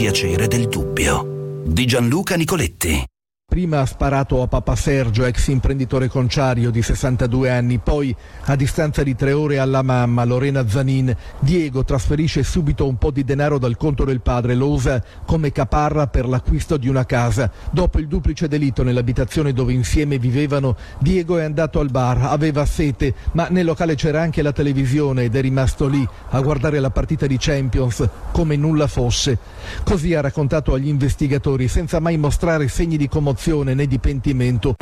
piacere del dubbio di Gianluca Nicoletti. Prima ha sparato a Papa Sergio, ex imprenditore conciario di 62 anni, poi a distanza di 3 ore alla mamma, Lorena Zanin. Diego trasferisce subito un po' di denaro dal conto del padre, lo usa come caparra per l'acquisto di una casa. Dopo il duplice delitto nell'abitazione dove insieme vivevano, Diego è andato al bar, aveva sete, ma nel locale c'era anche la televisione ed è rimasto lì a guardare la partita di Champions come nulla fosse. Così ha raccontato agli investigatori, senza mai mostrare segni di commozione né di pentimento.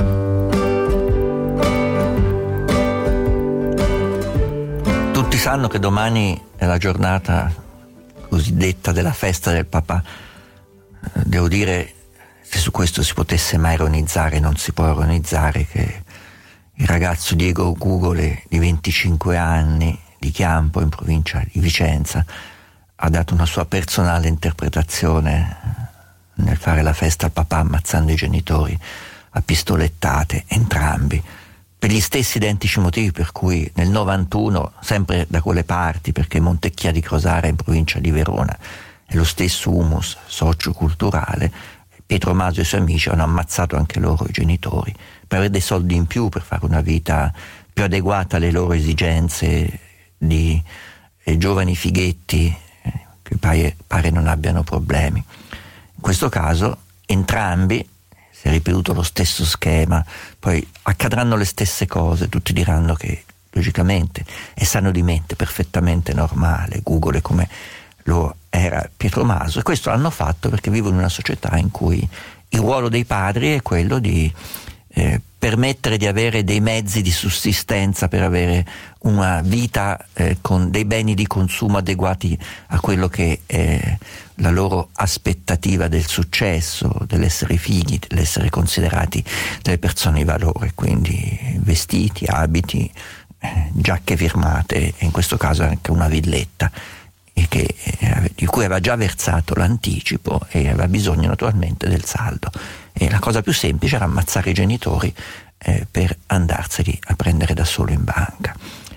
Tutti sanno che domani è la giornata cosiddetta della festa del papà. Devo dire, se su questo si potesse mai ironizzare, non si può ironizzare, che il ragazzo Diego Gugole, di 25 anni, di Chiampo, in provincia di Vicenza, ha dato una sua personale interpretazione nel fare la festa al papà, ammazzando i genitori a pistolettate, entrambi, per gli stessi identici motivi per cui nel 91, sempre da quelle parti, perché Montecchia di Crosara, in provincia di Verona, è lo stesso humus socioculturale, Pietro Maso e i suoi amici hanno ammazzato anche loro i genitori per avere dei soldi in più, per fare una vita più adeguata alle loro esigenze di giovani fighetti che pare non abbiano problemi. In questo caso entrambi, si è ripetuto lo stesso schema, poi accadranno le stesse cose, tutti diranno che logicamente è sano di mente, perfettamente normale, Gugole come lo era Pietro Maso, e questo l'hanno fatto perché vivono in una società in cui il ruolo dei padri è quello di permettere di avere dei mezzi di sussistenza per avere una vita con dei beni di consumo adeguati a quello che è la loro aspettativa del successo, dell'essere figli, dell'essere considerati delle persone di valore, quindi vestiti, abiti, giacche firmate e in questo caso anche una villetta di cui aveva già versato l'anticipo e aveva bisogno naturalmente del saldo. E la cosa più semplice era ammazzare i genitori per andarseli a prendere da solo in banca.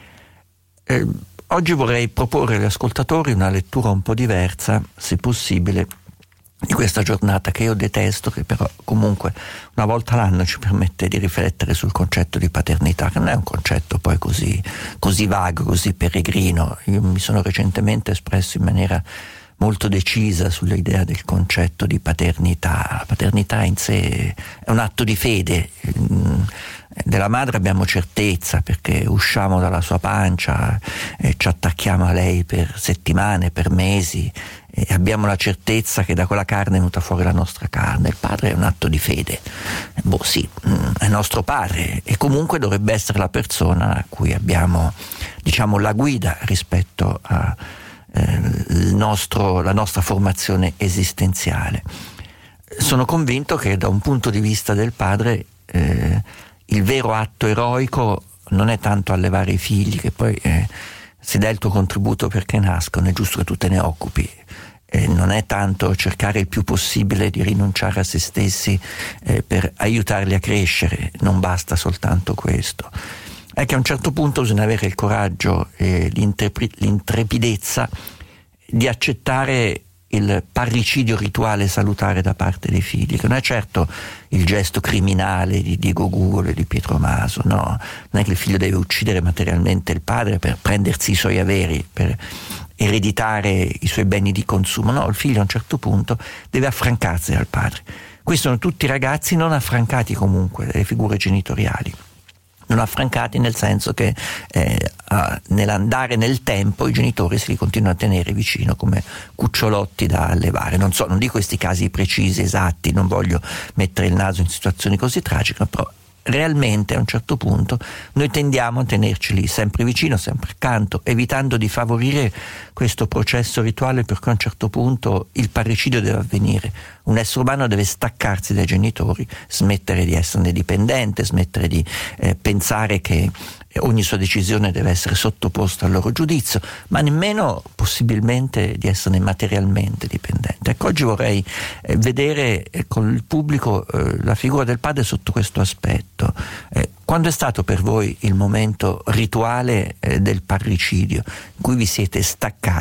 Oggi vorrei proporre agli ascoltatori una lettura un po' diversa, se possibile, di questa giornata che io detesto, che però comunque una volta l'anno ci permette di riflettere sul concetto di paternità, che non è un concetto poi così vago, così peregrino. Io mi sono recentemente espresso in maniera molto decisa sull'idea del concetto di paternità. La paternità in sé è un atto di fede. Della madre abbiamo certezza perché usciamo dalla sua pancia e ci attacchiamo a lei per settimane, per mesi, e abbiamo la certezza che da quella carne è venuta fuori la nostra carne. Il padre è un atto di fede. Sì, è nostro padre e comunque dovrebbe essere la persona a cui abbiamo, la guida rispetto a la nostra formazione esistenziale. Sono convinto che da un punto di vista del padre il vero atto eroico non è tanto allevare i figli, che poi se dai il tuo contributo perché nascono è giusto che tu te ne occupi, non è tanto cercare il più possibile di rinunciare a se stessi per aiutarli a crescere, non basta soltanto questo. È che a un certo punto bisogna avere il coraggio e l'intrepidezza di accettare il parricidio rituale salutare da parte dei figli, che non è certo il gesto criminale di Diego Gugole e di Pietro Maso, no, non è che il figlio deve uccidere materialmente il padre per prendersi i suoi averi, per ereditare i suoi beni di consumo, no, il figlio a un certo punto deve affrancarsi dal padre. Questi sono tutti ragazzi non affrancati comunque dalle figure genitoriali. Non affrancati nel senso che nell'andare nel tempo i genitori se li continuano a tenere vicino come cucciolotti da allevare. Non dico questi casi precisi, esatti, non voglio mettere il naso in situazioni così tragiche, però realmente a un certo punto noi tendiamo a tenerci lì sempre vicino, sempre accanto, evitando di favorire questo processo rituale, perché a un certo punto il parricidio deve avvenire. Un essere umano deve staccarsi dai genitori, smettere di esserne dipendente, smettere di pensare che ogni sua decisione deve essere sottoposta al loro giudizio, ma nemmeno possibilmente di esserne materialmente dipendente. Ecco, oggi vorrei vedere con il pubblico la figura del padre sotto questo aspetto. Quando è stato per voi il momento rituale del parricidio in cui vi siete staccati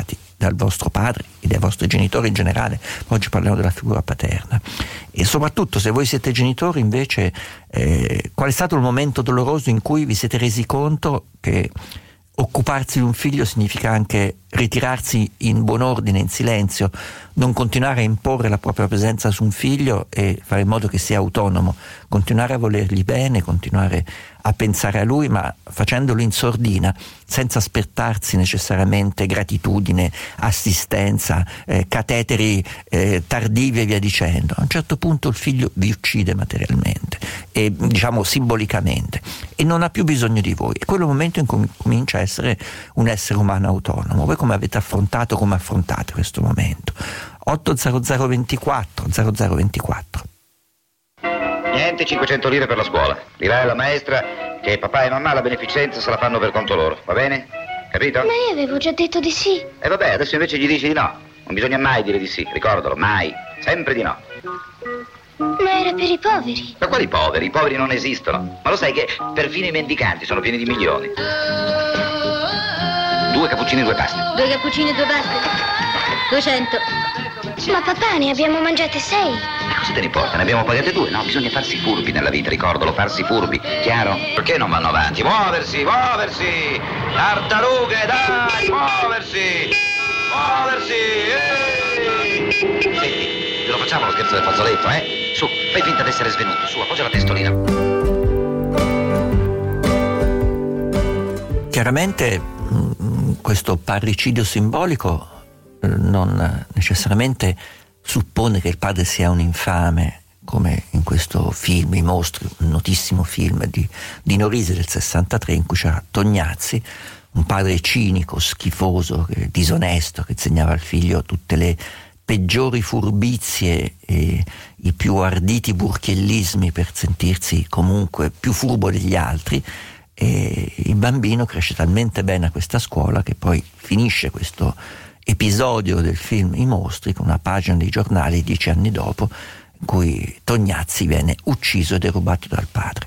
dal vostro padre e dai vostri genitori in generale. Oggi parliamo della figura paterna. E soprattutto, se voi siete genitori, invece, qual è stato il momento doloroso in cui vi siete resi conto che occuparsi di un figlio significa anche ritirarsi in buon ordine, in silenzio, non continuare a imporre la propria presenza su un figlio e fare in modo che sia autonomo, continuare a volergli bene, continuare a pensare a lui, ma facendolo in sordina, senza aspettarsi necessariamente gratitudine, assistenza, cateteri tardivi e via dicendo. A un certo punto il figlio vi uccide materialmente e, diciamo, simbolicamente, e non ha più bisogno di voi. È quello momento in cui comincia a essere un essere umano autonomo. Voi come avete affrontato, come affrontate questo momento? 800 24 0024. Niente 500 lire per la scuola. Dirai alla maestra che papà e mamma la beneficenza se la fanno per conto loro, va bene? Capito? Ma io avevo già detto di sì. E vabbè, adesso invece gli dici di no. Non bisogna mai dire di sì, ricordalo, mai. Sempre di no. Ma era per i poveri. Ma quali poveri? I poveri non esistono. Ma lo sai che perfino i mendicanti sono pieni di milioni. 2 cappuccini e 2 paste. 2 cappuccini e 2 paste. 200. Ma papà, ne abbiamo mangiate 6. Ma cosa te ne importa? Ne abbiamo pagate 2, no? Bisogna farsi furbi nella vita, ricordalo, farsi furbi, chiaro? Perché non vanno avanti? Muoversi, muoversi! Tartarughe, dai, muoversi! Muoversi! Senti, lo facciamo lo scherzo del fazzoletto, eh? Su, fai finta di essere svenuto, su, appoggia la testolina. Chiaramente questo parricidio simbolico non necessariamente suppone che il padre sia un infame, come in questo film I Mostri, un notissimo film di Dino Risi del 63, in cui c'era Tognazzi, un padre cinico, schifoso, disonesto, che insegnava al figlio tutte le peggiori furbizie e i più arditi burchiellismi per sentirsi comunque più furbo degli altri. E il bambino cresce talmente bene a questa scuola che poi finisce questo episodio del film I Mostri con una pagina dei giornali 10 anni dopo in cui Tognazzi viene ucciso e derubato dal padre.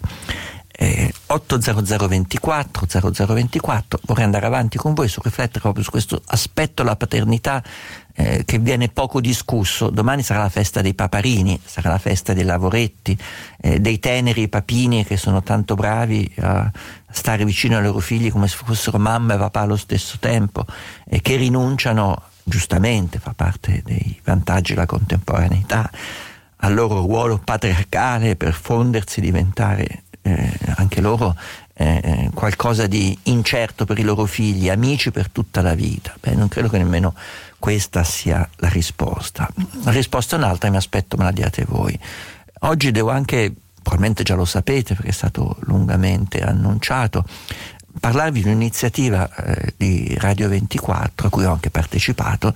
80024 0024, vorrei andare avanti con voi su riflettere proprio su questo aspetto della paternità che viene poco discusso. Domani sarà la festa dei paparini, sarà la festa dei lavoretti, dei teneri papini che sono tanto bravi a stare vicino ai loro figli come se fossero mamma e papà allo stesso tempo, e che rinunciano, giustamente, fa parte dei vantaggi della contemporaneità, al loro ruolo patriarcale per fondersi, diventare anche loro qualcosa di incerto per i loro figli, amici per tutta la vita. Beh, non credo che nemmeno questa sia la risposta. La risposta è un'altra, mi aspetto me la diate voi. Oggi devo anche, probabilmente già lo sapete perché è stato lungamente annunciato, parlarvi di un'iniziativa di Radio 24 a cui ho anche partecipato,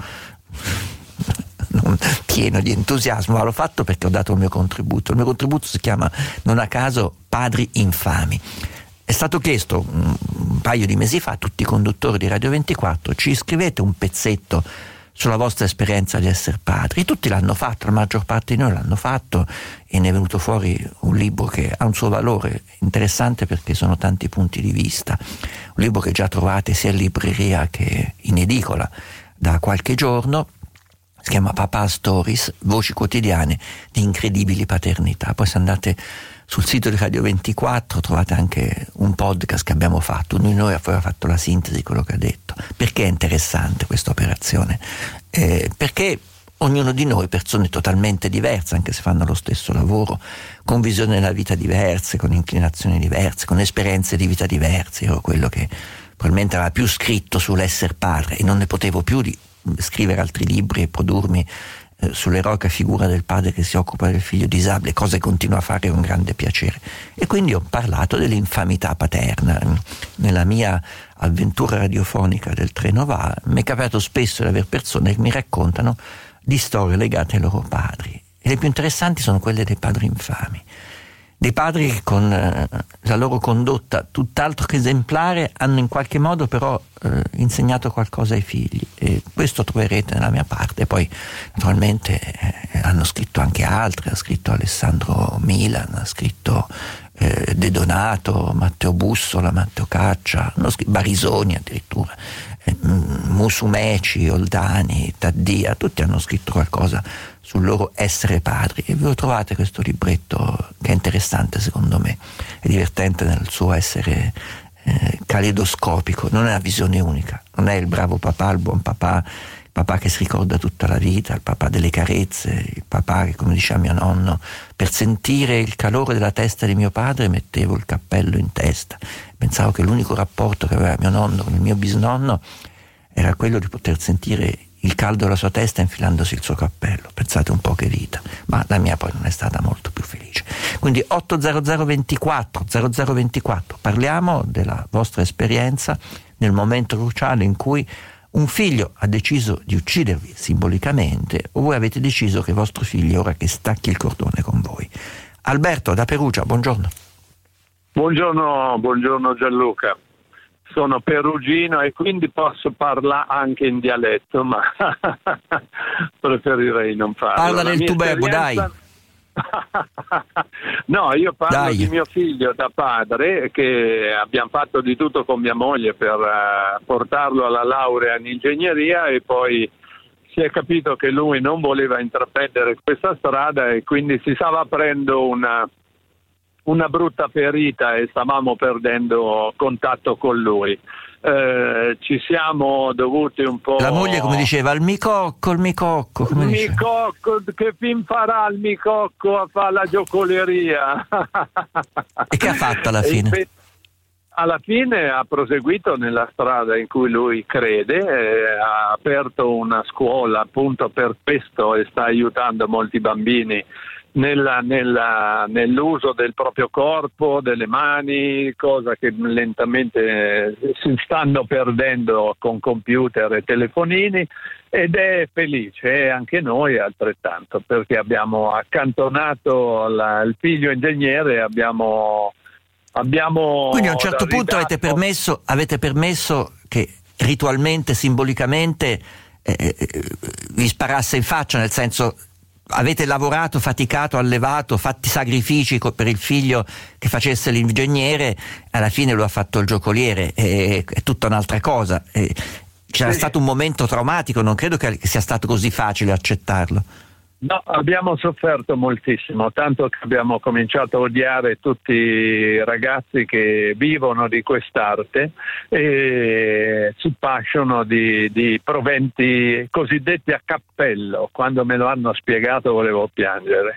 pieno di entusiasmo, ma l'ho fatto perché ho dato il mio contributo. Il mio contributo si chiama, non a caso, Padri Infami. È stato chiesto un paio di mesi fa a tutti i conduttori di Radio 24: ci scrivete un pezzetto sulla vostra esperienza di essere padri? Tutti l'hanno fatto, la maggior parte di noi l'hanno fatto, e ne è venuto fuori un libro che ha un suo valore interessante perché sono tanti punti di vista. Un libro che già trovate sia in libreria che in edicola da qualche giorno. Si chiama Papà Stories, voci quotidiane di incredibili paternità. Poi se andate sul sito di Radio 24 trovate anche un podcast che abbiamo fatto. Uno di noi ha fatto la sintesi di quello che ha detto. Perché è interessante questa operazione? Perché ognuno di noi, persone totalmente diverse, anche se fanno lo stesso lavoro, con visioni della vita diverse, con inclinazioni diverse, con esperienze di vita diverse. Io ero quello che probabilmente aveva più scritto sull'essere padre e non ne potevo più di scrivere altri libri e produrmi sull'eroica figura del padre che si occupa del figlio disabile, cosa che continuo a fare con grande piacere. E quindi ho parlato dell'infamità paterna. Nella mia avventura radiofonica del treno va, mi è capitato spesso di avere persone che mi raccontano di storie legate ai loro padri, e le più interessanti sono quelle dei padri infami, dei padri che con la loro condotta tutt'altro che esemplare hanno in qualche modo però insegnato qualcosa ai figli, e questo troverete nella mia parte. Poi naturalmente hanno scritto anche altri, ha scritto Alessandro Milan, ha scritto De Donato, Matteo Bussola, Matteo Caccia, Barisoni addirittura, Musumeci, Oldani, Taddia, tutti hanno scritto qualcosa sul loro essere padri, e ve lo trovate questo libretto, che è interessante secondo me, è divertente nel suo essere caleidoscopico, non è una visione unica, non è il bravo papà, il buon papà, il papà che si ricorda tutta la vita, il papà delle carezze, il papà che, come diceva mio nonno, per sentire il calore della testa di mio padre mettevo il cappello in testa. Pensavo che l'unico rapporto che aveva mio nonno con il mio bisnonno era quello di poter sentire il caldo della sua testa infilandosi il suo cappello. Pensate un po' che vita, ma la mia poi non è stata molto più felice. Quindi 80024 0024, parliamo della vostra esperienza nel momento cruciale in cui un figlio ha deciso di uccidervi simbolicamente, o voi avete deciso che vostro figlio ora che stacchi il cordone con voi. Alberto da Perugia, buongiorno. Buongiorno Gianluca. Sono perugino e quindi posso parlare anche in dialetto, ma preferirei non farlo. Parla del tubebo, dai. No, io parlo di mio figlio da padre, che abbiamo fatto di tutto con mia moglie per portarlo alla laurea in ingegneria, e poi si è capito che lui non voleva intraprendere questa strada e quindi si stava aprendo una brutta ferita e stavamo perdendo contatto con lui. Ci siamo dovuti un po'... La moglie come diceva, il micocco, come micocco, che fin farà il micocco a fare la giocoleria? E che ha fatto alla fine? Alla fine ha proseguito nella strada in cui lui crede, ha aperto una scuola appunto per questo e sta aiutando molti bambini nell'uso del proprio corpo, delle mani, cosa che lentamente si stanno perdendo con computer e telefonini, ed è felice, e anche noi altrettanto, perché abbiamo accantonato il figlio ingegnere, abbiamo quindi a un certo punto avete permesso che ritualmente, simbolicamente vi sparasse in faccia, nel senso, avete lavorato, faticato, allevato, fatti sacrifici per il figlio che facesse l'ingegnere, alla fine lo ha fatto il giocoliere, è tutta un'altra cosa. C'era stato un momento traumatico, non credo che sia stato così facile accettarlo. No, abbiamo sofferto moltissimo, tanto che abbiamo cominciato a odiare tutti i ragazzi che vivono di quest'arte e si pasciono di proventi cosiddetti a cappello. Quando me lo hanno spiegato volevo piangere.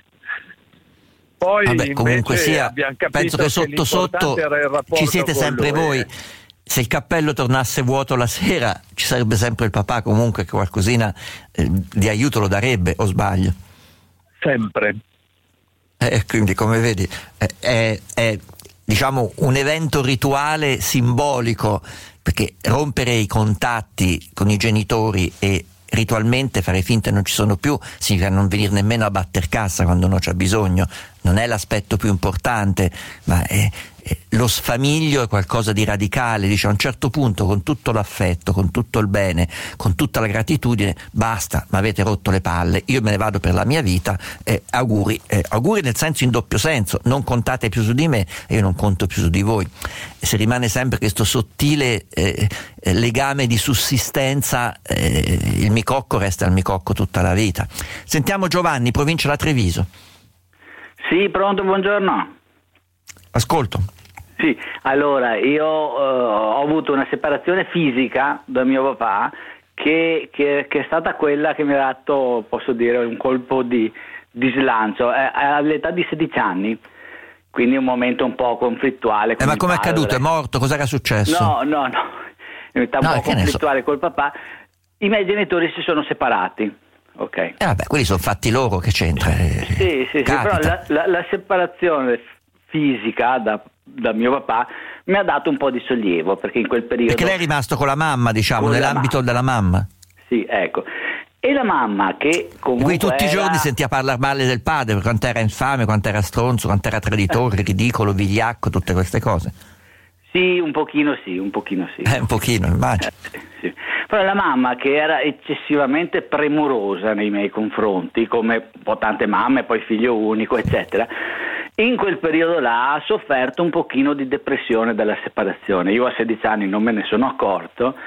Poi comunque sia, penso che sotto ci siete sempre voi. Se il cappello tornasse vuoto la sera, ci sarebbe sempre il papà comunque che qualcosina di aiuto lo darebbe, o sbaglio? Sempre. Quindi, come vedi, è diciamo un evento rituale simbolico, perché rompere i contatti con i genitori e ritualmente fare finta che non ci sono più significa non venire nemmeno a batter cassa quando uno c'ha bisogno. Non è l'aspetto più importante, ma lo sfamiglio è qualcosa di radicale. Dice, a un certo punto, con tutto l'affetto, con tutto il bene, con tutta la gratitudine, basta, mi avete rotto le palle, io me ne vado per la mia vita, auguri nel senso, in doppio senso, non contate più su di me e io non conto più su di voi. Se rimane sempre questo sottile legame di sussistenza, il micocco resta il micocco tutta la vita. Sentiamo Giovanni, provincia da Treviso. Sì, pronto, buongiorno. Ascolto. Sì, allora io ho avuto una separazione fisica da mio papà che è stata quella che mi ha dato, posso dire, un colpo di slancio all'età di 16 anni, quindi un momento un po' conflittuale. Ma come è accaduto? È morto? Cosa era successo? No, un po' conflittuale col papà. I miei genitori si sono separati. Ok. Quelli sono fatti loro, che c'entra? Sì, però la separazione fisica da mio papà mi ha dato un po' di sollievo, perché in quel periodo... Perché lei è rimasto con la mamma, diciamo, nell'ambito della mamma. Sì, ecco. E la mamma che comunque... E qui tutti i giorni sentiva parlare male del padre, quanto era infame, quanto era stronzo, quanto era traditore, ridicolo, vigliacco, tutte queste cose. Sì, un pochino sì. Un pochino, immagino. Sì. Però la mamma, che era eccessivamente premurosa nei miei confronti, come un po' tante mamme, poi figlio unico, eccetera, in quel periodo là ha sofferto un pochino di depressione dalla separazione. Io a 16 anni non me ne sono accorto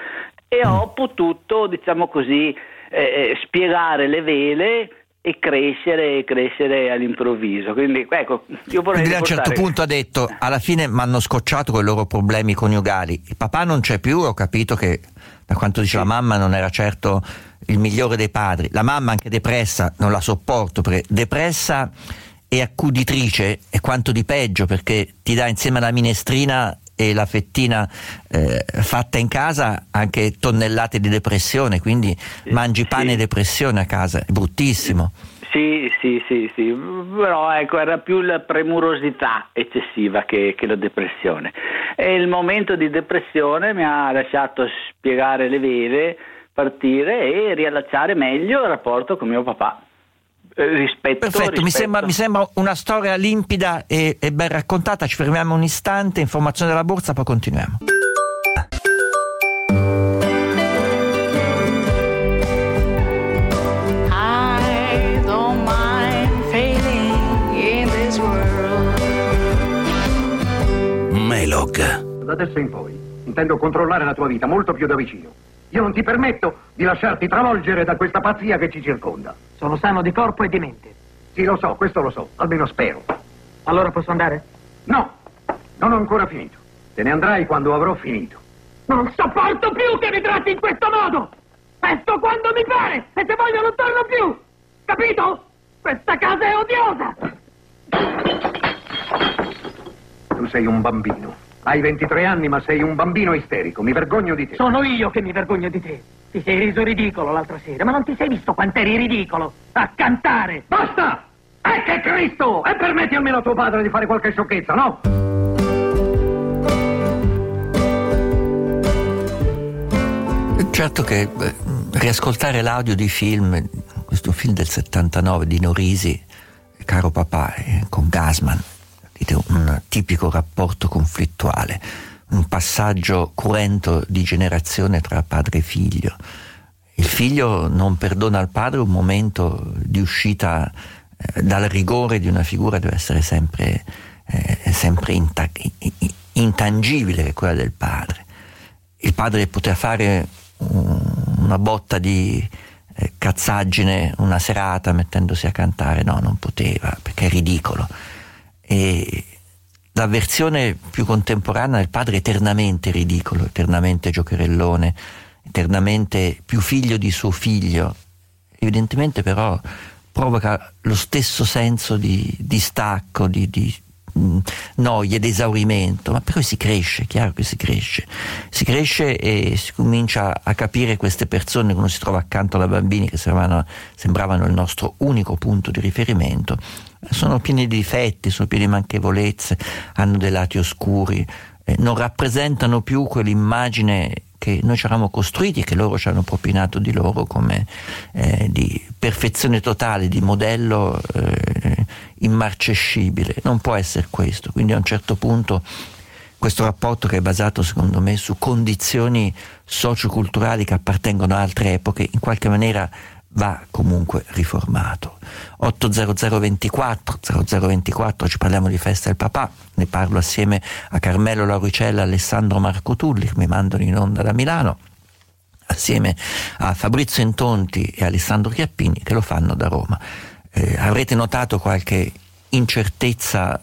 e ho potuto, diciamo così, spiegare le vele e crescere all'improvviso. Quindi ecco, io vorrei Quindi a un certo punto ha detto: alla fine mi hanno scocciato con i loro problemi coniugali, il papà non c'è più, ho capito che da quanto dice la mamma non era certo il migliore dei padri, la mamma anche depressa, non la sopporto, perché depressa e accuditrice è quanto di peggio, perché ti dà insieme alla minestrina e la fettina fatta in casa anche tonnellate di depressione, quindi mangi pane e depressione a casa, è bruttissimo. Sì, però ecco, era più la premurosità eccessiva che la depressione, e il momento di depressione mi ha lasciato spiegare le vele, partire e riallacciare meglio il rapporto con mio papà. Perfetto, mi sembra una storia limpida e ben raccontata. Ci fermiamo un istante, informazione della borsa, poi continuiamo. I don't mind failing in this world. Melog. Da adesso in poi intendo controllare la tua vita molto più da vicino. Io non ti permetto di lasciarti travolgere da questa pazzia che ci circonda. Sono sano di corpo e di mente. Sì, lo so, questo lo so, almeno spero. Allora posso andare? No, non ho ancora finito. Te ne andrai quando avrò finito. Non sopporto più che mi tratti in questo modo! Festo quando mi pare e se voglio non torno più! Capito? Questa casa è odiosa! Tu sei un bambino. Hai 23 anni, ma sei un bambino isterico. Mi vergogno di te. Sono io che mi vergogno di te. Ti sei reso ridicolo l'altra sera, ma non ti sei visto quant'eri ridicolo a cantare. Basta! Che Cristo! E permetti almeno a tuo padre di fare qualche sciocchezza, no? Certo che riascoltare l'audio di film, questo film del 79 di Norisi, Caro papà, con Gassman, un tipico rapporto conflittuale, un passaggio cruento di generazione tra padre e figlio. Il figlio non perdona al padre un momento di uscita dal rigore di una figura, deve essere sempre intangibile, che è quella del padre. Il padre poteva fare una botta di cazzaggine una serata mettendosi a cantare, no, non poteva, perché è ridicolo. E la versione più contemporanea del padre è eternamente ridicolo, eternamente giocherellone, eternamente più figlio di suo figlio. Evidentemente però provoca lo stesso senso di distacco, di noia, di esaurimento, ma poi si cresce, chiaro che si cresce e si comincia a capire queste persone che uno si trova accanto da bambini che sembravano il nostro unico punto di riferimento. Sono pieni di difetti, sono pieni di manchevolezze, hanno dei lati oscuri, non rappresentano più quell'immagine che noi ci eravamo costruiti e che loro ci hanno propinato di loro come di perfezione totale, di modello immarcescibile. Non può essere questo, quindi a un certo punto questo rapporto, che è basato secondo me su condizioni socioculturali che appartengono a altre epoche, in qualche maniera va comunque riformato. 80024, oggi parliamo di festa del papà, ne parlo assieme a Carmelo Lauricella e Alessandro Marco Tulli, che mi mandano in onda da Milano, assieme a Fabrizio Intonti e Alessandro Chiappini, che lo fanno da Roma. Avrete notato qualche incertezza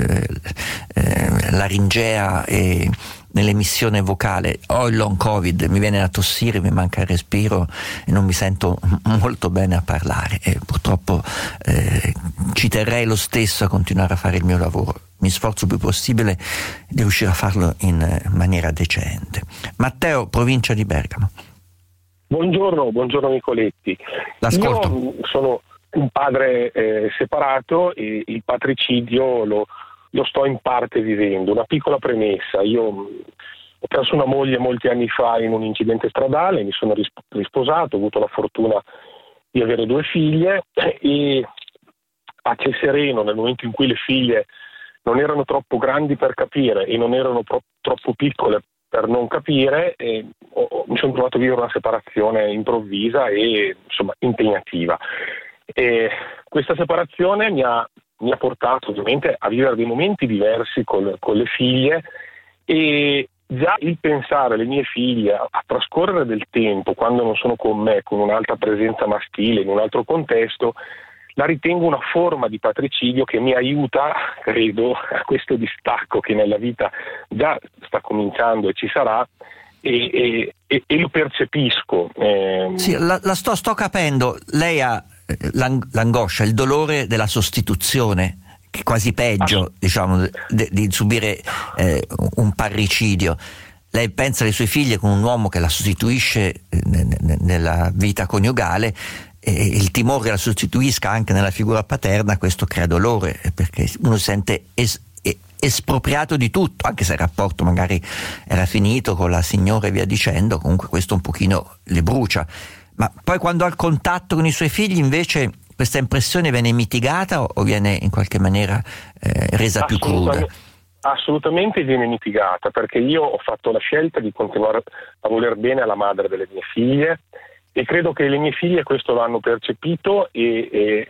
laringea e nell'emissione vocale. Ho il long covid, mi viene da tossire, mi manca il respiro e non mi sento molto bene a parlare, e purtroppo ci terrei lo stesso a continuare a fare il mio lavoro. Mi sforzo il più possibile di riuscire a farlo in maniera decente. Matteo, provincia di Bergamo. Buongiorno Nicoletti. L'ascolto. Io sono un padre separato e il patricidio lo sto in parte vivendo. Una piccola premessa: io ho perso una moglie molti anni fa in un incidente stradale, mi sono risposato, ho avuto la fortuna di avere 2 figlie e pace sereno nel momento in cui le figlie non erano troppo grandi per capire e non erano troppo piccole per non capire, mi sono trovato a vivere una separazione improvvisa e insomma impegnativa. E questa separazione mi ha portato ovviamente a vivere dei momenti diversi con le figlie, e già il pensare alle mie figlie a trascorrere del tempo quando non sono con me, con un'altra presenza maschile, in un altro contesto, la ritengo una forma di patricidio che mi aiuta, credo, a questo distacco che nella vita già sta cominciando e ci sarà, e lo percepisco. Sì, la sto capendo. Lei ha l'angoscia, il dolore della sostituzione, che è quasi peggio, diciamo, di subire un parricidio. Lei pensa alle sue figlie con un uomo che la sostituisce nella vita coniugale, e il timore che la sostituisca anche nella figura paterna, questo crea dolore, perché uno si sente espropriato di tutto, anche se il rapporto magari era finito con la signora e via dicendo, comunque questo un pochino le brucia. Ma poi quando ha il contatto con i suoi figli invece questa impressione viene mitigata o viene in qualche maniera resa più cruda? Assolutamente viene mitigata, perché io ho fatto la scelta di continuare a voler bene alla madre delle mie figlie, e credo che le mie figlie questo l'hanno percepito, e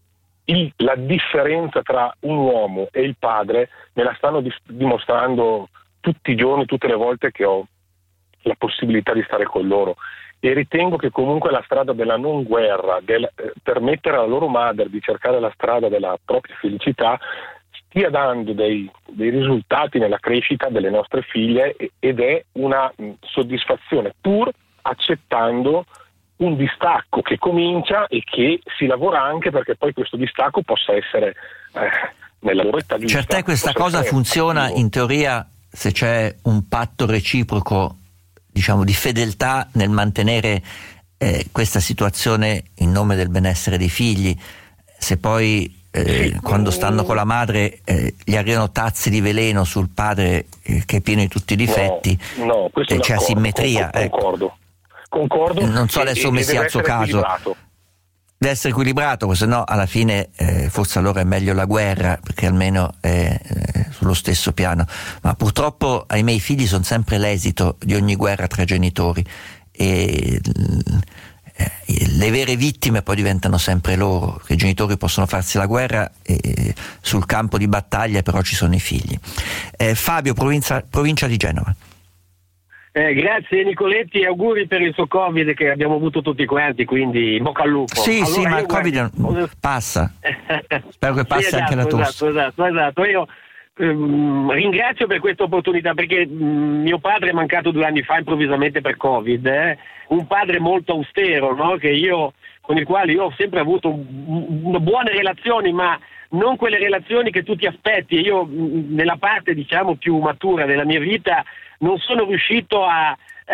la differenza tra un uomo e il padre me la stanno dimostrando tutti i giorni, tutte le volte che ho la possibilità di stare con loro. E ritengo che comunque la strada della non guerra, permettere alla loro madre di cercare la strada della propria felicità, stia dando dei risultati nella crescita delle nostre figlie, ed è una soddisfazione, pur accettando un distacco che comincia e che si lavora anche perché poi questo distacco possa essere nella loro età giusta. Per te questa cosa funziona attivo. In teoria, se c'è un patto reciproco, diciamo, di fedeltà nel mantenere questa situazione in nome del benessere dei figli. Se poi quando stanno con la madre gli arrivano tazze di veleno sul padre che è pieno di tutti i difetti, no, c'è asimmetria. Concordo. Non so adesso come sia il suo caso. Deve essere equilibrato, se no alla fine forse allora è meglio la guerra, perché almeno è sullo stesso piano. Ma purtroppo ahimè i figli sono sempre l'esito di ogni guerra tra genitori, e le vere vittime poi diventano sempre loro, che i genitori possono farsi la guerra sul campo di battaglia, però ci sono i figli. Fabio, provincia di Genova. Grazie Nicoletti, auguri per il suo Covid che abbiamo avuto tutti quanti, quindi in bocca al lupo. Sì, allora, sì, ma il Covid passa. Spero che passi anche la tosse. Esatto. Io ringrazio per questa opportunità, perché mio padre è mancato 2 anni fa improvvisamente per Covid, un padre molto austero, no? Con il quale io ho sempre avuto buone relazioni, ma non quelle relazioni che tu ti aspetti. Io nella parte, diciamo, più matura della mia vita non sono riuscito a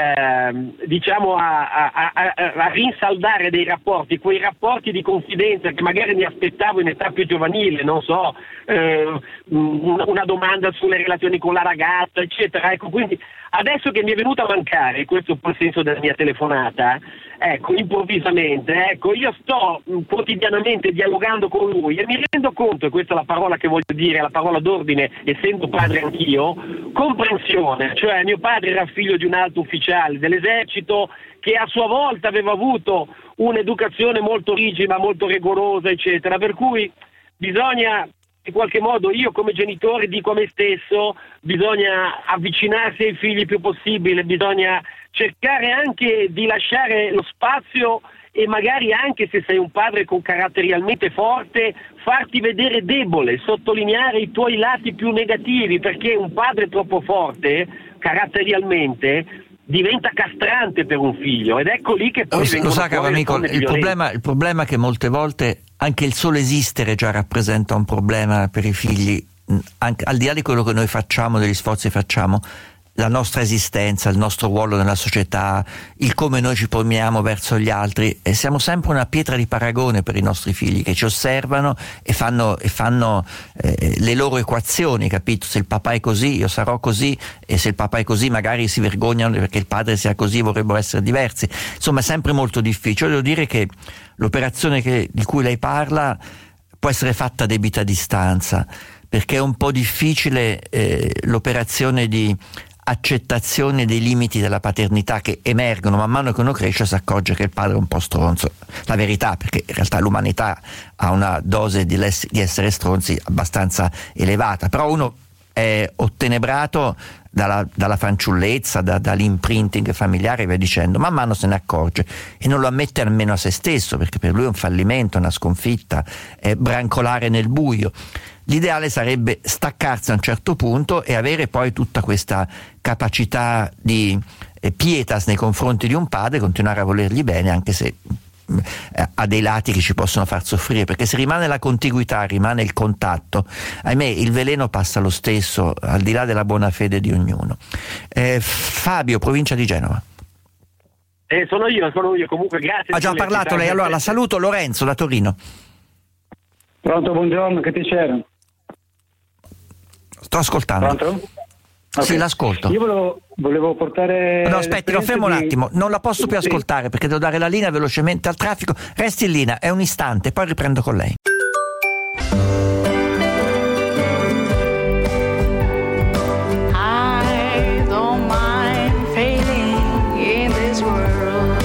rinsaldare dei rapporti, quei rapporti di confidenza che magari mi aspettavo in età più giovanile, non so, una domanda sulle relazioni con la ragazza, eccetera. Ecco, quindi adesso che mi è venuta a mancare, questo è il senso della mia telefonata, ecco, improvvisamente, io sto quotidianamente dialogando con lui e mi rendo conto, e questa è la parola che voglio dire, la parola d'ordine, essendo padre anch'io, comprensione. Cioè mio padre era figlio di un alto ufficiale dell'esercito che a sua volta aveva avuto un'educazione molto rigida, molto rigorosa, eccetera, per cui bisogna, in qualche modo, io come genitore dico a me stesso, bisogna avvicinarsi ai figli il più possibile, bisogna cercare anche di lasciare lo spazio, e magari anche se sei un padre con caratterialmente forte, farti vedere debole, sottolineare i tuoi lati più negativi, perché un padre troppo forte caratterialmente diventa castrante per un figlio, ed ecco lì che poi lo sa, caro amico, il problema è che molte volte anche il solo esistere già rappresenta un problema per i figli, anche al di là di quello che noi facciamo, degli sforzi che facciamo. La nostra esistenza, il nostro ruolo nella società, il come noi ci poniamo verso gli altri, e siamo sempre una pietra di paragone per i nostri figli, che ci osservano e fanno le loro equazioni, capito? Se il papà è così io sarò così, e se il papà è così magari si vergognano perché il padre sia così, vorrebbero essere diversi. Insomma è sempre molto difficile. Devo dire che l'operazione di cui lei parla può essere fatta a debita distanza, perché è un po' difficile l'operazione di accettazione dei limiti della paternità, che emergono man mano che uno cresce, si accorge che il padre è un po' stronzo. La verità, perché in realtà l'umanità ha una dose di essere stronzi abbastanza elevata, però uno è ottenebrato dalla fanciullezza, dall'imprinting familiare e via dicendo, man mano se ne accorge e non lo ammette nemmeno a se stesso, perché per lui è un fallimento, una sconfitta, è brancolare nel buio. L'ideale sarebbe staccarsi a un certo punto e avere poi tutta questa capacità di pietas nei confronti di un padre, continuare a volergli bene anche se ha dei lati che ci possono far soffrire, perché se rimane la contiguità, rimane il contatto, ahimè il veleno passa lo stesso, al di là della buona fede di ognuno. Fabio, provincia di Genova. Sono io, comunque grazie. Ha già parlato lei, allora la saluto. Lorenzo da Torino. Pronto, buongiorno, che piacere. Sto ascoltando. Pronto? Okay. Sì, l'ascolto. Io volevo portare... No, aspetti, lo fermo un attimo, non la posso più ascoltare perché devo dare la linea velocemente al traffico. Resti in linea, è un istante, poi riprendo con lei. I don't mind failing in this world.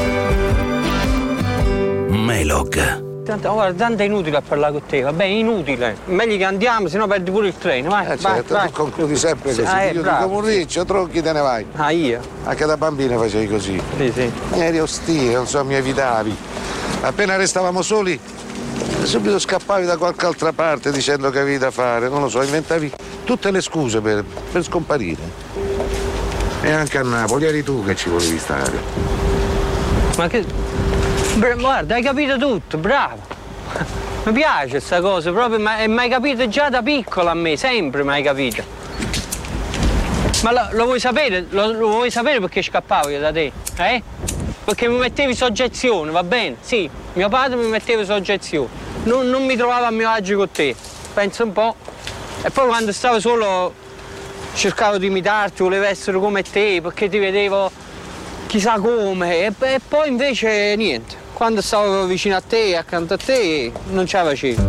Melog. Tanto è inutile a parlare con te, va bene, inutile. Meglio che andiamo, sennò perdi pure il treno. Vai, certo, vai. Tu concludi sempre così. Io dico un riccio, tronchi, te ne vai. Ah, io? Anche da bambina facevi così. Sì. Eri ostile, non so, mi evitavi. Appena restavamo soli, subito scappavi da qualche altra parte dicendo che avevi da fare, non lo so, inventavi tutte le scuse per scomparire. E anche a Napoli eri tu che ci volevi stare. Ma che... Guarda, hai capito tutto, bravo. Mi piace questa cosa, proprio, ma hai capito già da piccola a me, sempre mi hai capito. Ma lo vuoi sapere? Lo vuoi sapere perché scappavo io da te? Perché mi mettevi soggezione, va bene? Sì, mio padre mi metteva soggezione. Non mi trovavo a mio agio con te, pensa un po'. E poi quando stavo solo cercavo di imitarti, volevo essere come te, perché ti vedevo chissà come. E poi invece niente. Quando stavo vicino a te, accanto a te, non ce la facevo.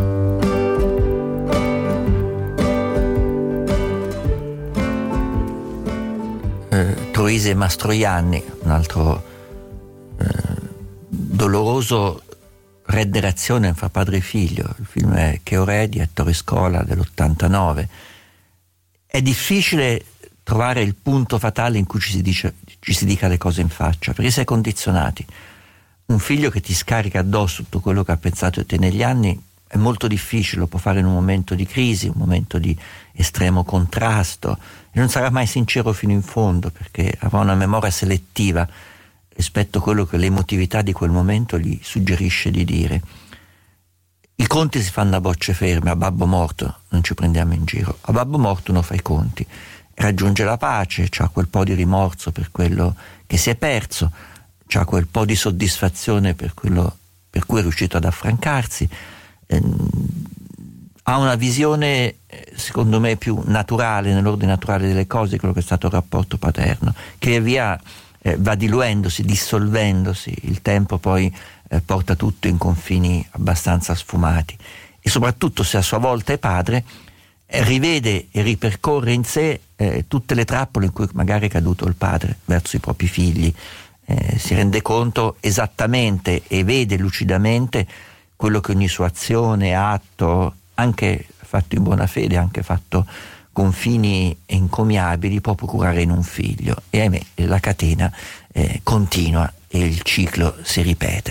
Troisi e Mastroianni, un altro doloroso redderazione fra padre e figlio. Il film è Che ore di Ettore Scola dell'89. È difficile trovare il punto fatale in cui ci si dica le cose in faccia, perché si è condizionati. Un figlio che ti scarica addosso tutto quello che ha pensato di te negli anni è molto difficile, lo può fare in un momento di crisi, un momento di estremo contrasto, e non sarà mai sincero fino in fondo perché avrà una memoria selettiva rispetto a quello che l'emotività di quel momento gli suggerisce di dire. I conti si fanno a bocce ferme, a babbo morto non ci prendiamo in giro, a babbo morto uno fa i conti, raggiunge la pace, c'ha quel po' di rimorso per quello che si è perso, c'ha quel po' di soddisfazione per quello per cui è riuscito ad affrancarsi, ha una visione secondo me più naturale, nell'ordine naturale delle cose, di quello che è stato il rapporto paterno, che via va diluendosi, dissolvendosi, il tempo poi porta tutto in confini abbastanza sfumati, e soprattutto se a sua volta è padre rivede e ripercorre in sé tutte le trappole in cui magari è caduto il padre verso i propri figli, si rende conto esattamente e vede lucidamente quello che ogni sua azione, atto, anche fatto in buona fede, anche fatto con fini encomiabili, può procurare in un figlio, e ahimè la catena continua e il ciclo si ripete.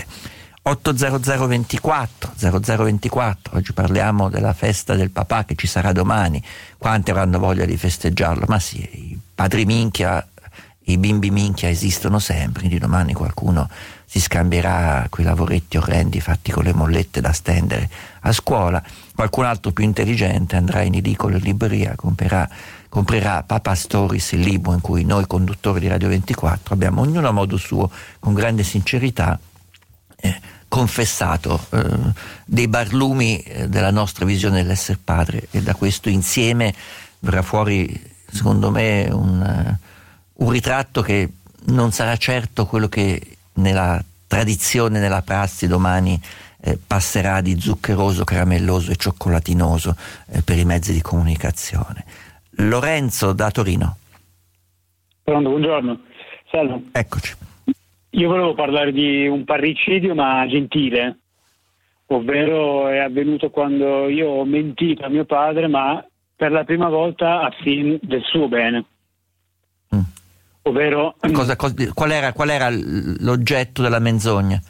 80024 0024, oggi parliamo della festa del papà che ci sarà domani. Quanti avranno voglia di festeggiarlo? Ma sì, i padri minchia, i bimbi minchia esistono sempre, quindi domani qualcuno si scambierà quei lavoretti orrendi fatti con le mollette da stendere a scuola, qualcun altro più intelligente andrà in edicola e libreria, comprerà Papa Stories, il libro in cui noi conduttori di Radio 24 abbiamo ognuno a modo suo, con grande sincerità, confessato dei barlumi della nostra visione dell'essere padre, e da questo insieme verrà fuori, secondo me, un ritratto che non sarà certo quello che nella tradizione, nella prassi domani passerà di zuccheroso, caramelloso e cioccolatinoso per i mezzi di comunicazione. Lorenzo da Torino. Pronto, buongiorno. Salve. Eccoci. Io volevo parlare di un parricidio ma gentile, ovvero è avvenuto quando io ho mentito a mio padre, ma per la prima volta a fin del suo bene. Ovvero qual era l'oggetto della menzogna?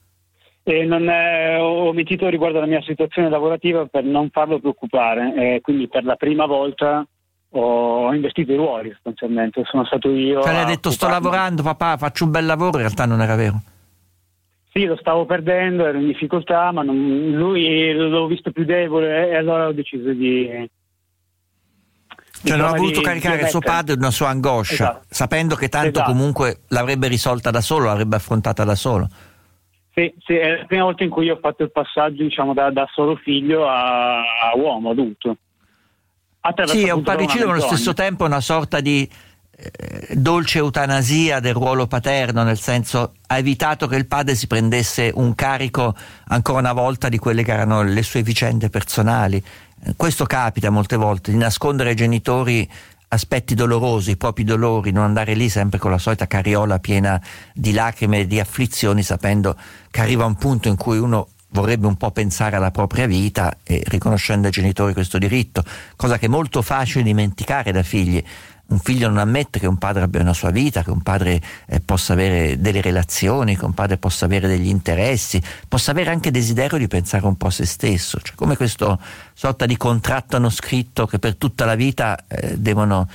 Ho omettito riguardo alla mia situazione lavorativa per non farlo preoccupare, quindi per la prima volta ho investito i ruoli sostanzialmente, sono stato io. Cioè, hai detto sto lavorando papà, faccio un bel lavoro, in realtà non era vero. Sì, lo stavo perdendo, ero in difficoltà, ma lui l'ho visto più debole e allora ho deciso di... Cioè non ha voluto caricare il suo padre una sua angoscia, esatto, sapendo che tanto comunque l'avrebbe risolta da solo, l'avrebbe affrontata da solo. Sì, è la prima volta in cui ho fatto il passaggio, diciamo, da solo figlio a uomo, adulto. Sì, è un parricidio, ma allo stesso tempo è una sorta di dolce eutanasia del ruolo paterno, nel senso ha evitato che il padre si prendesse un carico ancora una volta di quelle che erano le sue vicende personali. Questo capita molte volte, di nascondere ai genitori aspetti dolorosi, i propri dolori, non andare lì sempre con la solita carriola piena di lacrime e di afflizioni, sapendo che arriva un punto in cui uno vorrebbe un po' pensare alla propria vita e riconoscendo ai genitori questo diritto, cosa che è molto facile dimenticare da figli. Un figlio non ammette che un padre abbia una sua vita, che un padre possa avere delle relazioni, che un padre possa avere degli interessi, possa avere anche desiderio di pensare un po' a se stesso, cioè come questo sorta di contratto non scritto che per tutta la vita devono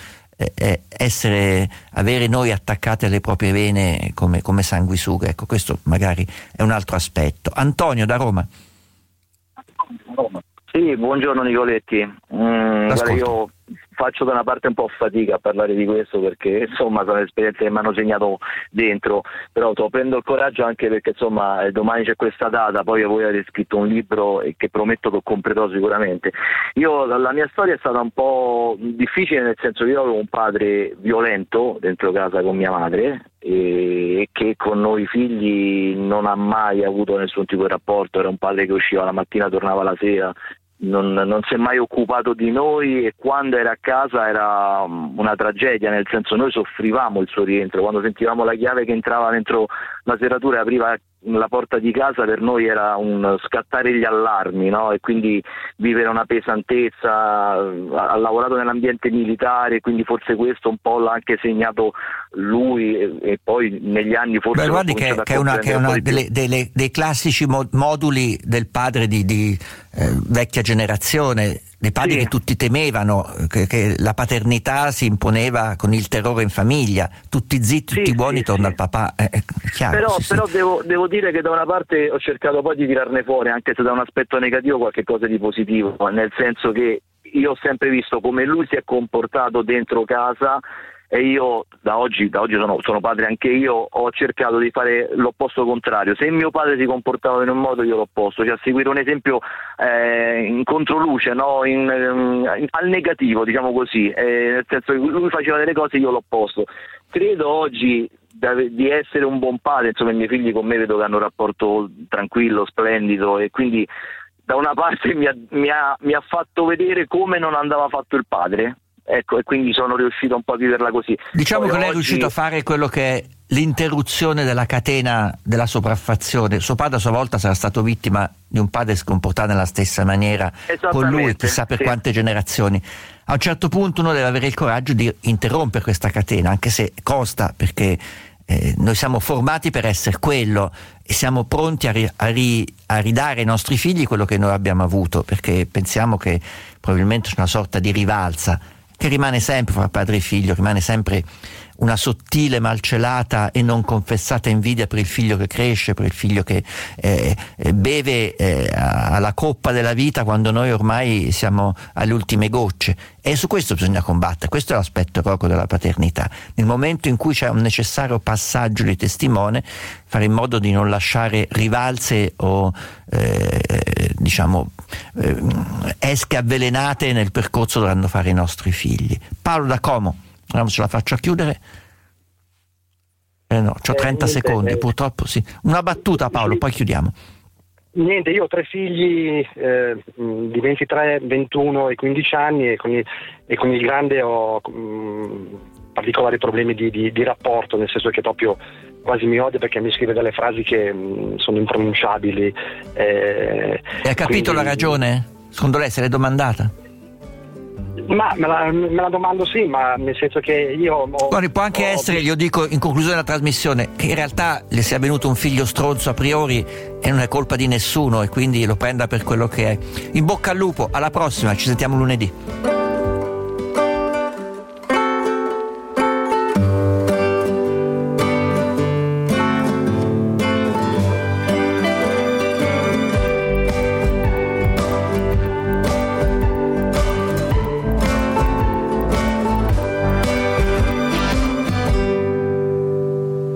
avere noi attaccati alle proprie vene come sanguisughe. Ecco, questo magari è un altro aspetto. Antonio da Roma. Sì, buongiorno Nicoletti. Guarda, io faccio da una parte un po' fatica a parlare di questo perché insomma sono esperienze che mi hanno segnato dentro, però prendo il coraggio anche perché insomma domani c'è questa data, poi voi avete scritto un libro e che prometto che comprerò sicuramente. La mia storia è stata un po' difficile, nel senso che io avevo un padre violento dentro casa con mia madre e che con noi figli non ha mai avuto nessun tipo di rapporto. Era un padre che usciva la mattina, tornava la sera, non si è mai occupato di noi e quando era a casa era una tragedia, nel senso noi soffrivamo il suo rientro. Quando sentivamo la chiave che entrava dentro la serratura e apriva la porta di casa, per noi era un scattare gli allarmi, no? E quindi vivere una pesantezza. Ha lavorato nell'ambiente militare, quindi forse questo un po' l'ha anche segnato lui e poi negli anni forse... Beh, guardi che è una dei classici moduli del padre di vecchia generazione, dei padri che tutti temevano, che la paternità si imponeva con il terrore in famiglia, tutti zitti, tutti buoni, torna al papà. È chiaro, però devo dire che da una parte ho cercato poi di tirarne fuori, anche se da un aspetto negativo, qualche cosa di positivo, nel senso che io ho sempre visto come lui si è comportato dentro casa e io da oggi sono padre anche io, ho cercato di fare l'opposto contrario. Se mio padre si comportava in un modo, io l'opposto, cioè seguire un esempio in controluce, no? Al negativo, diciamo così, nel senso che lui faceva delle cose, io l'opposto. Credo oggi di essere un buon padre, insomma i miei figli con me vedo che hanno un rapporto tranquillo, splendido, e quindi da una parte mi ha fatto vedere come non andava fatto il padre. Ecco, e quindi sono riuscito un po' a viverla così. Diciamo poi che lei è riuscito a fare quello che è l'interruzione della catena della sopraffazione. Suo padre a sua volta sarà stato vittima di un padre che si comportava nella stessa maniera con lui, chissà per quante generazioni. A un certo punto uno deve avere il coraggio di interrompere questa catena, anche se costa, perché noi siamo formati per essere quello e siamo pronti a ridare ai nostri figli quello che noi abbiamo avuto, perché pensiamo che probabilmente c'è una sorta di rivalsa che rimane sempre fra padre e figlio, rimane sempre una sottile, malcelata e non confessata invidia per il figlio che cresce, per il figlio che beve alla coppa della vita quando noi ormai siamo alle ultime gocce. E su questo bisogna combattere, questo è l'aspetto proprio della paternità. Nel momento in cui c'è un necessario passaggio di testimone, fare in modo di non lasciare rivalse o esche avvelenate nel percorso che dovranno fare i nostri figli. Paolo da Como, non ce la faccio a chiudere? No, c'ho 30 secondi, purtroppo sì. Una battuta Paolo, poi chiudiamo. Niente, io ho 3 figli di 23, 21 e 15 anni e con il grande ho particolari problemi di rapporto, nel senso che proprio quasi mi odia perché mi scrive delle frasi che sono impronunciabili. E ha capito la ragione? Secondo lei se l'è domandata? Ma me la domando, sì, ma nel senso che io può anche essere, glielo dico in conclusione della trasmissione, che in realtà le sia venuto un figlio stronzo a priori e non è colpa di nessuno, e quindi lo prenda per quello che è. In bocca al lupo, alla prossima, ci sentiamo lunedì.